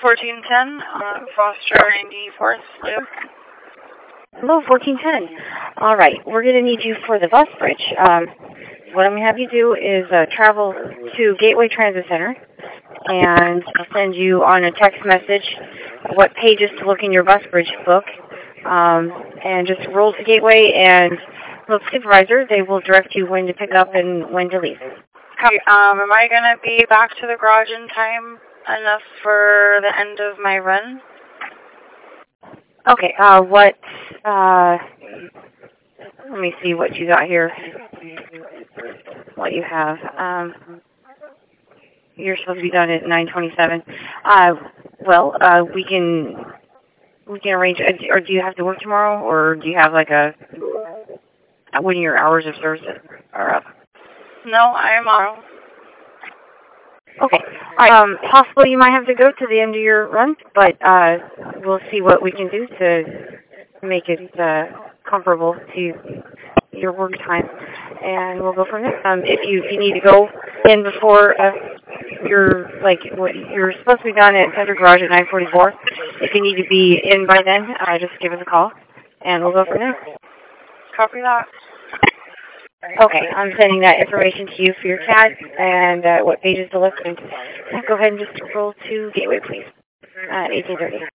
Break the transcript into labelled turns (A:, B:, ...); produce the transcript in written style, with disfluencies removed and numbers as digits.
A: 1410, Foster 94th, Lou.
B: Hello, 1410. All right, we're going to need you for the bus bridge. What I'm going to have you do is travel to Gateway Transit Center, and I'll send you on a text message what pages to look in your bus bridge book, and just roll to Gateway and look supervisor. They will direct you when to pick up and when to leave.
A: Okay, am I going to be back to the garage in time enough for the end of my run?
B: Okay, let me see what you got here, what you have. You're supposed to be done at 9:27. We can arrange, or do you have to work tomorrow, or do you have like when your hours of service are up?
A: No, I'm on.
B: Okay. Possible you might have to go to the end of your run, but we'll see what we can do to make it comparable to your work time, and we'll go from there. If you need to go in before you're supposed to be done at Center Garage at 9:44. If you need to be in by then, just give us a call, and we'll go from there.
A: Copy that.
B: Okay, I'm sending that information to you for your CAD and what pages to look. And go ahead and just roll to Gateway, please, at 18:30.